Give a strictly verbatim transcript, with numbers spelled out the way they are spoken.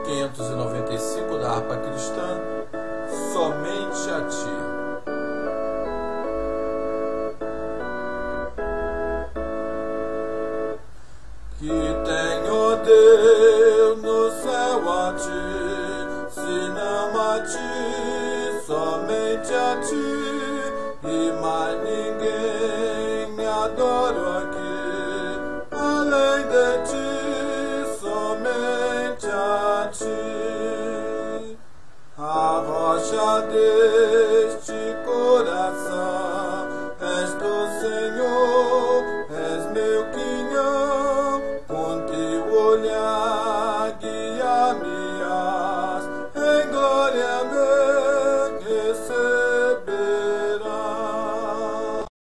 quinhentos e noventa e cinco da harpa cristã, somente a ti. Que tenho Deus no céu a ti, se não a ti, somente a ti.